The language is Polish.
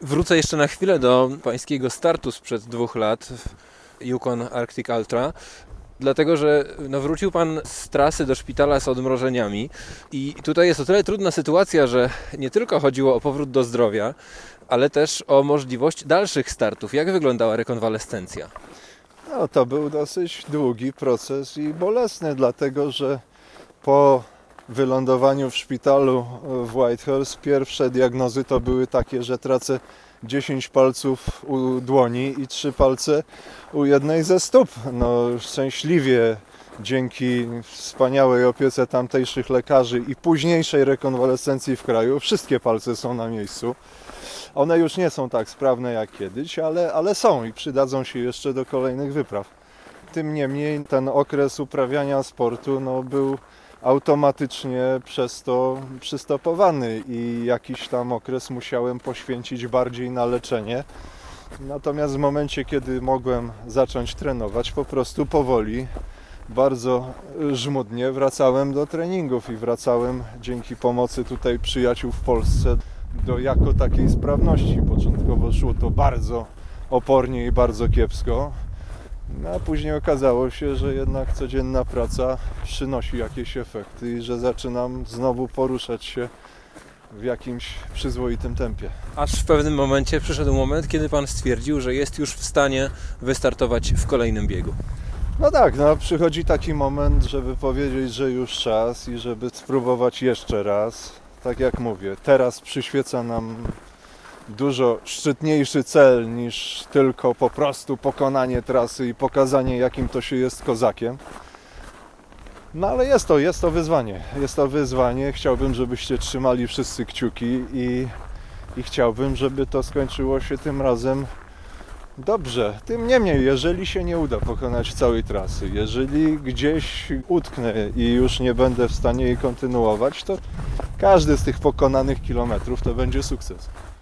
Wrócę jeszcze na chwilę do pańskiego startu sprzed 2 lat w Yukon Arctic Ultra, dlatego że wrócił pan z trasy do szpitala z odmrożeniami i tutaj jest o tyle trudna sytuacja, że nie tylko chodziło o powrót do zdrowia, ale też o możliwość dalszych startów. Jak wyglądała rekonwalescencja? No, to był dosyć długi proces i bolesny, dlatego że po wylądowaniu w szpitalu w Whitehorse pierwsze diagnozy to były takie, że tracę 10 palców u dłoni i 3 palce u jednej ze stóp. No, szczęśliwie dzięki wspaniałej opiece tamtejszych lekarzy i późniejszej rekonwalescencji w kraju wszystkie palce są na miejscu. One już nie są tak sprawne jak kiedyś, ale są i przydadzą się jeszcze do kolejnych wypraw. Tym niemniej ten okres uprawiania sportu był automatycznie przez to przystopowany i jakiś tam okres musiałem poświęcić bardziej na leczenie. Natomiast w momencie, kiedy mogłem zacząć trenować, po prostu powoli, bardzo żmudnie wracałem do treningów i wracałem dzięki pomocy tutaj przyjaciół w Polsce do jako takiej sprawności. Początkowo szło to bardzo opornie i bardzo kiepsko, a później okazało się, że jednak codzienna praca przynosi jakieś efekty i że zaczynam znowu poruszać się w jakimś przyzwoitym tempie. Aż w pewnym momencie przyszedł moment, kiedy pan stwierdził, że jest już w stanie wystartować w kolejnym biegu. No tak, przychodzi taki moment, żeby powiedzieć, że już czas i żeby spróbować jeszcze raz. Tak jak mówię, teraz przyświeca nam dużo szczytniejszy cel niż tylko po prostu pokonanie trasy i pokazanie, jakim to się jest kozakiem. No ale jest to wyzwanie. Jest to wyzwanie. Chciałbym, żebyście trzymali wszyscy kciuki i chciałbym, żeby to skończyło się tym razem dobrze. Tym niemniej, jeżeli się nie uda pokonać całej trasy, jeżeli gdzieś utknę i już nie będę w stanie jej kontynuować, to każdy z tych pokonanych kilometrów to będzie sukces.